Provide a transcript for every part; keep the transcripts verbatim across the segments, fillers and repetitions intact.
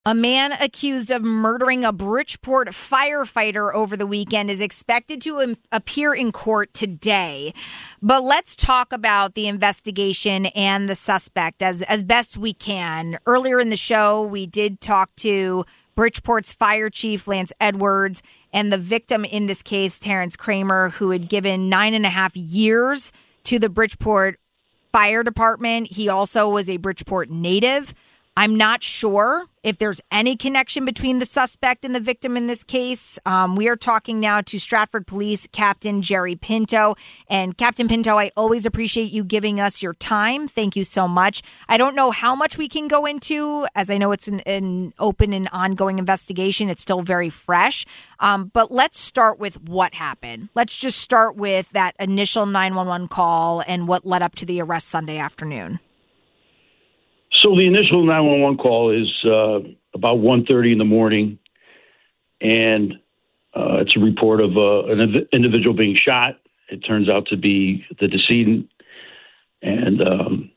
A man accused of murdering a Bridgeport firefighter over the weekend is expected to im- appear in court today. But let's talk about the investigation and the suspect as, as best we can. Earlier in the show, we did talk to Bridgeport's fire chief, Lance Edwards, and the victim in this case, Terrence Kramer, who had given nine and a half years to the Bridgeport Fire Department. He also was a Bridgeport native. I'm not sure if there's any connection between the suspect and the victim in this case. Um, we are talking now to Stratford Police Captain Jerry Pinto. And Captain Pinto, I always appreciate you giving us your time. Thank you so much. I don't know how much we can go into, as I know it's an, an open and ongoing investigation. It's still very fresh. Um, but let's start with what happened. Let's just start with that initial nine one one call and what led up to the arrest Sunday afternoon. So the initial nine one one call is uh, about one thirty in the morning, and uh, it's a report of uh, an individual being shot. It turns out to be the decedent, and um,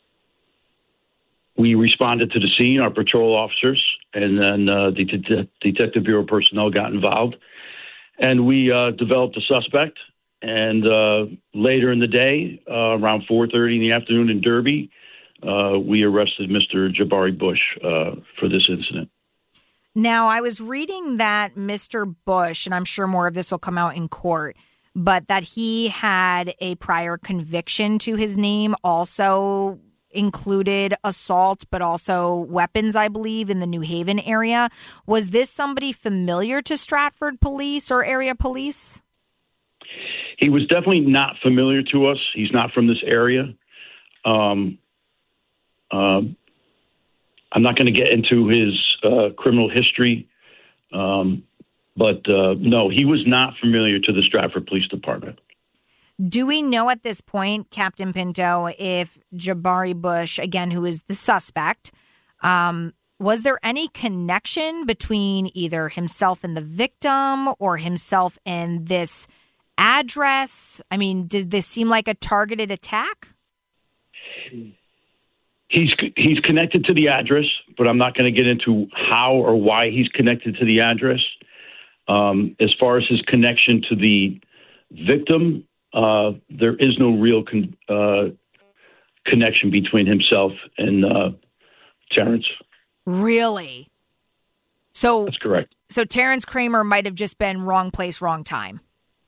we responded to the scene, our patrol officers, and then uh, the det- Detective Bureau personnel got involved, and we uh, developed a suspect. And uh, later in the day, uh, around four thirty in the afternoon in Derby, Uh, we arrested Mister Jabari Bush uh, for this incident. Now, I was reading that Mister Bush, and I'm sure more of this will come out in court, but that he had a prior conviction to his name, also included assault, but also weapons, I believe, in the New Haven area. Was this somebody familiar to Stratford Police or area police? He was definitely not familiar to us. He's not from this area. Um, Um, I'm not going to get into his uh, criminal history, um, but uh, no, he was not familiar to the Stratford Police Department. Do we know at this point, Captain Pinto, if Jabari Bush, again, who is the suspect, um, was there any connection between either himself and the victim or himself and this address? I mean, did this seem like a targeted attack? He's he's connected to the address, but I'm not going to get into how or why he's connected to the address. Um, as far as his connection to the victim, uh, there is no real con- uh, connection between himself and uh, Terrence. Really? So that's correct. So Terrence Kramer might have just been wrong place, wrong time.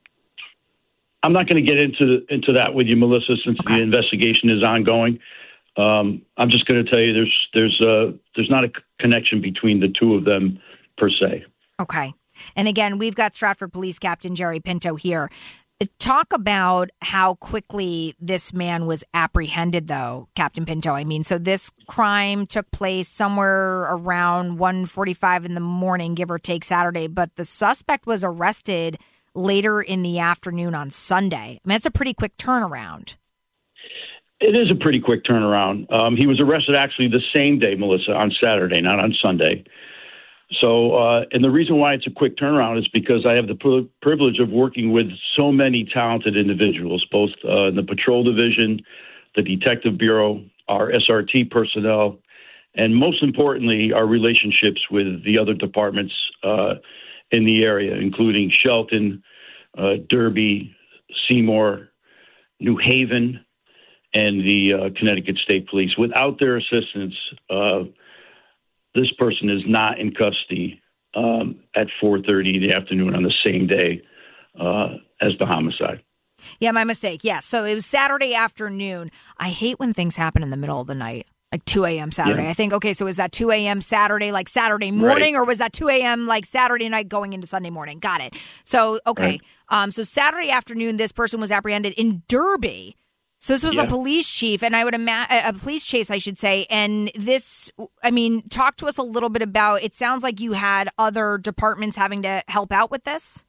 I'm not going to get into into that with you, Melissa, since okay. the investigation is ongoing. Um, I'm just going to tell you there's there's uh, there's not a connection between the two of them per se. Okay. And again, we've got Stratford Police Captain Jerry Pinto here. Talk about how quickly this man was apprehended, though, Captain Pinto. I mean, so this crime took place somewhere around one forty-five in the morning, give or take Saturday, but the suspect was arrested later in the afternoon on Sunday. I mean, that's a pretty quick turnaround. It is a pretty quick turnaround. Um, he was arrested actually the same day, Melissa, on Saturday, not on Sunday. So, uh, and the reason why it's a quick turnaround is because I have the pri- privilege of working with so many talented individuals, both uh, in the patrol division, the Detective Bureau, our S R T personnel, and most importantly, our relationships with the other departments uh, in the area, including Shelton, uh, Derby, Seymour, New Haven, and the uh, Connecticut State Police. Without their assistance, uh, this person is not in custody um, at four thirty in the afternoon on the same day uh, as the homicide. Yeah, my mistake. Yeah, so it was Saturday afternoon. I hate when things happen in the middle of the night, like two a.m. Saturday. Yeah. I think, okay, so is that two a.m. Saturday, like Saturday morning, right. Or was that two a.m. like Saturday night going into Sunday morning? Got it. So, okay, right. um, so Saturday afternoon, this person was apprehended in Derby. So this was yeah. a police chief, and I would imagine a police chase, I should say. And this, I mean, talk to us a little bit about. It sounds like you had other departments having to help out with this.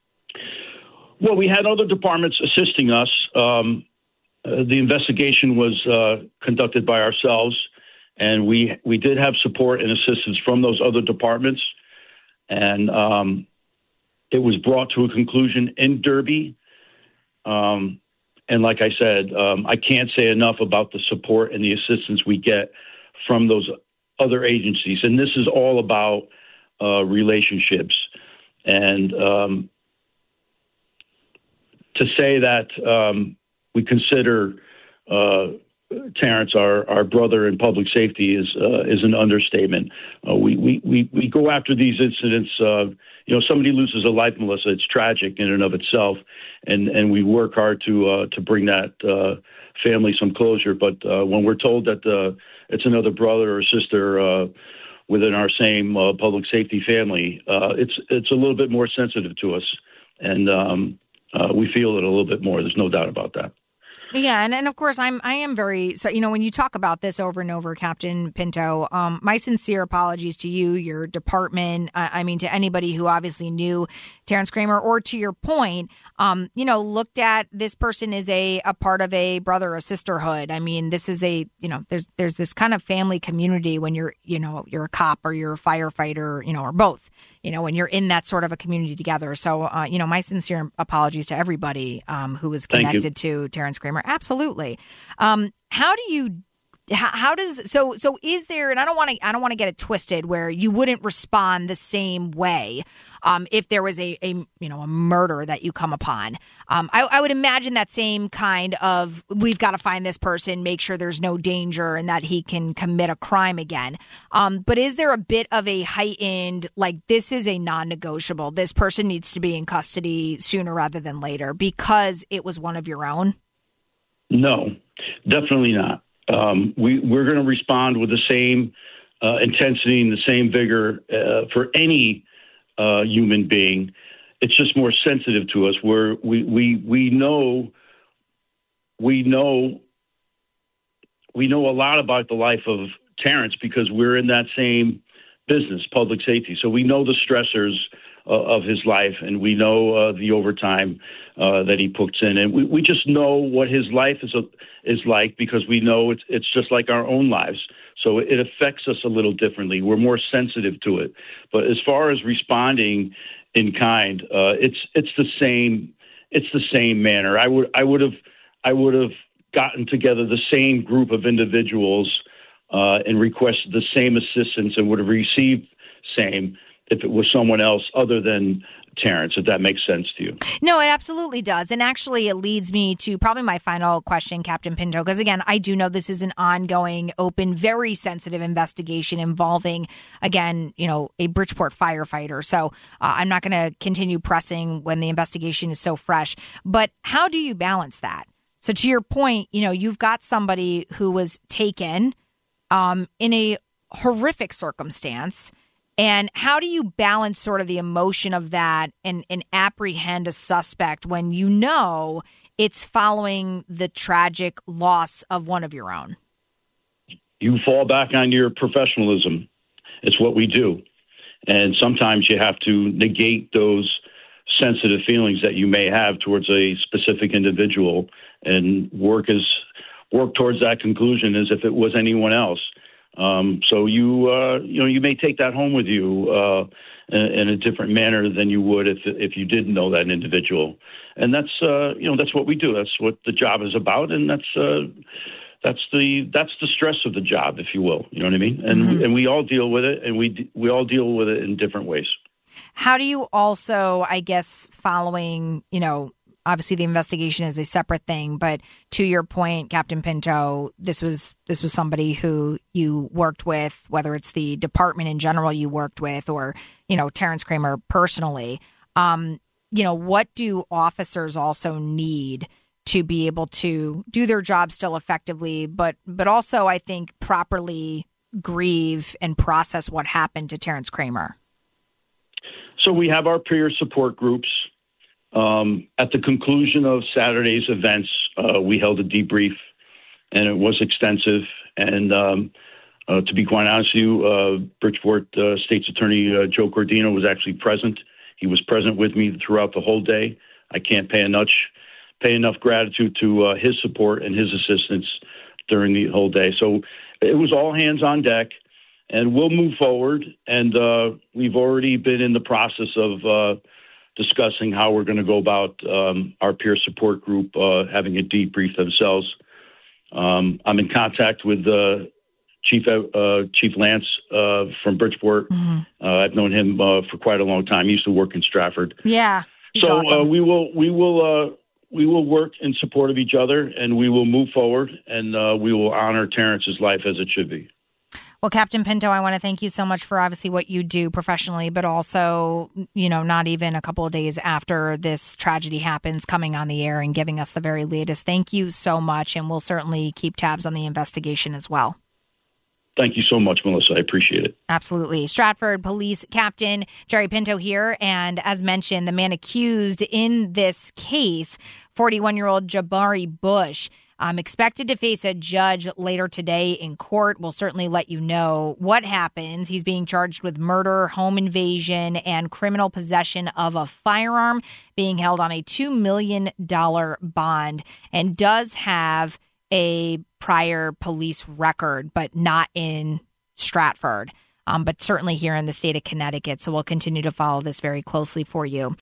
Well, we had other departments assisting us. Um, uh, the investigation was uh, conducted by ourselves, and we we did have support and assistance from those other departments. And um, it was brought to a conclusion in Derby. Um, And like I said, um, I can't say enough about the support and the assistance we get from those other agencies, and this is all about uh, relationships. And um, to say that um, we consider uh, Terrence our, our brother in public safety is uh, is an understatement. Uh, we, we we we go after these incidents. Uh, you know, somebody loses a life, Melissa. It's tragic in and of itself, and and we work hard to uh, to bring that uh, family some closure. But uh, when we're told that uh, it's another brother or sister uh, within our same uh, public safety family, uh, it's it's a little bit more sensitive to us, and um, uh, we feel it a little bit more. There's no doubt about that. Yeah, and, and of course, I'm I am very so. You know, when you talk about this over and over, Captain Pinto, um, my sincere apologies to you, your department. I, I mean, to anybody who obviously knew Terrence Kramer, or to your point, um, you know, looked at this person as a a part of a brother or sisterhood. I mean, this is a you know, there's there's this kind of family community when you're you know you're a cop or you're a firefighter, you know, or both. You know, when you're in that sort of a community together. So, uh, you know, my sincere apologies to everybody um, who was connected to Terrence Kramer. Absolutely. Um, how do you, how, how does, so, so is there, and I don't want to, I don't want to get it twisted where you wouldn't respond the same way um, if there was a, a, you know, a murder that you come upon. Um, I, I would imagine that same kind of, we've got to find this person, make sure there's no danger and that he can commit a crime again. Um, but is there a bit of a heightened, like, this is a non-negotiable, this person needs to be in custody sooner rather than later because it was one of your own? No, definitely not. Um, we, we're going to respond with the same uh, intensity and the same vigor uh, for any uh, human being. It's just more sensitive to us. We're, we we we know we know we know a lot about the life of Terrence because we're in that same business, public safety. So we know the stressors uh, of his life, and we know uh, the overtime uh, that he puts in, and we, we just know what his life is a, is like because we know it's it's just like our own lives. So it affects us a little differently. We're more sensitive to it. But as far as responding in kind, uh, it's it's the same it's the same manner. I would I would have I would have gotten together the same group of individuals uh, and requested the same assistance and would have received same if it was someone else other than Terrence, if that makes sense to you. No, it absolutely does. And actually, it leads me to probably my final question, Captain Pinto, because, again, I do know this is an ongoing, open, very sensitive investigation involving, again, you know, a Bridgeport firefighter. So uh, I'm not going to continue pressing when the investigation is so fresh. But how do you balance that? So to your point, you know, you've got somebody who was taken um, in a horrific circumstance. And how do you balance sort of the emotion of that and, and apprehend a suspect when you know it's following the tragic loss of one of your own? You fall back on your professionalism. It's what we do. And sometimes you have to negate those sensitive feelings that you may have towards a specific individual and work as work towards that conclusion as if it was anyone else. Um, so you, uh, you know, you may take that home with you uh, in, in a different manner than you would if if you didn't know that individual. And that's, uh, you know, that's what we do. That's what the job is about, and that's uh, that's the that's the stress of the job, if you will. You know what I mean? And mm-hmm. and we all deal with it, and we we all deal with it in different ways. How do you also, I guess, following, you know, obviously the investigation is a separate thing, but to your point, Captain Pinto, this was this was somebody who you worked with, whether it's the department in general you worked with or, you know, Terrence Kramer personally. Um, you know, what do officers also need to be able to do their job still effectively, but but also, I think, properly grieve and process what happened to Terrence Kramer? So we have our peer support groups. Um, at the conclusion of Saturday's events, uh, we held a debrief, and it was extensive. And um, uh, to be quite honest with you, uh, Bridgeport uh, State's Attorney uh, Joe Cordino was actually present. He was present with me throughout the whole day. I can't pay enough pay enough gratitude to uh, his support and his assistance during the whole day. So it was all hands on deck, and we'll move forward. And uh, we've already been in the process of uh, discussing how we're going to go about um, our peer support group uh, having a debrief themselves. Um, I'm in contact with uh, Chief uh, Chief Lance uh, from Bridgeport. Mm-hmm. Uh, I've known him uh, for quite a long time. He used to work in Stratford. Yeah, he's so awesome. uh, we will we will uh, we will work in support of each other, and we will move forward, and uh, we will honor Terrence's life as it should be. Well, Captain Pinto, I want to thank you so much for obviously what you do professionally, but also, you know, not even a couple of days after this tragedy happens, coming on the air and giving us the very latest. Thank you so much, and we'll certainly keep tabs on the investigation as well. Thank you so much, Melissa. I appreciate it. Absolutely. Stratford Police Captain Jerry Pinto here. And as mentioned, the man accused in this case, forty-one-year-old Jabari Bush, um, expected to face a judge later today in court. We'll certainly let you know what happens. He's being charged with murder, home invasion, and criminal possession of a firearm, being held on a two million dollars bond, and does have a prior police record, but not in Stratford, um, but certainly here in the state of Connecticut. So we'll continue to follow this very closely for you.